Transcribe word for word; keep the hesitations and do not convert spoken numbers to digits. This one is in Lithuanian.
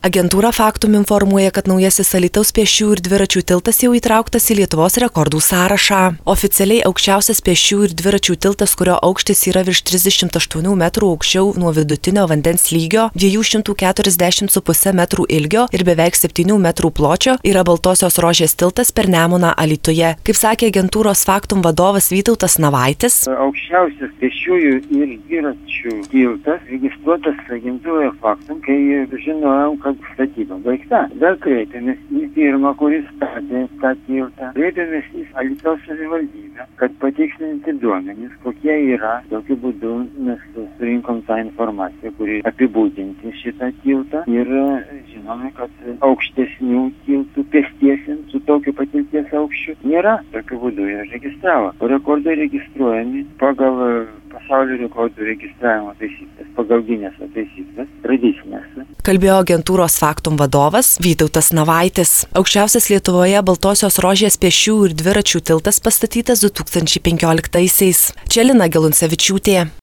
Agentūra Faktum informuoja, kad naujasis Alytaus pėsčiųjų ir dviračių tiltas jau įtrauktas į Lietuvos rekordų sąrašą. Oficialiai aukščiausias pėsčiųjų ir dviračių tiltas, kurio aukštis yra virš trisdešimt aštuonių metrų aukščiau nuo vidutinio vandens lygio, dviejų šimtų keturiasdešimt su puse metrų ilgio ir beveik septynių metrų pločio, yra Baltosios Rožės tiltas per Nemuną Alytuje. Kaip sakė agentūros Faktum vadovas Vytautas Navaitis. Aukščiausias pėsčiųjų ir dviračių tiltas registruotas agentūroje Faktum, kai žinojom, kad statyba baigta. Dar kreipėmės į firmą, kuris statė tą tiltą. Kreipėmės į Alytaus savivaldybę, kad patikslinti duomenys, kokie yra. Tokiu būdu mes surinkom tą informaciją, kuri apibūdinti šitą tiltą. Ir žinome, kad aukštesnių tiltų pėstiesiems su tokiu patirties aukščiu nėra. Tokiu būdu ir registravo. Rekordai registruojami pagal pasaulio rekordų registravimo taisyklės, pagal Gineso taisyklės, tradicinės. Kalbėjo agentūros Faktum vadovas Vytautas Navaitis. Aukščiausias Lietuvoje Baltosios Rožės pėsčiųjų ir dviračių tiltas pastatytas du tūkstančiai penkioliktaisiais. Čia Lina Geluncevičiūtė.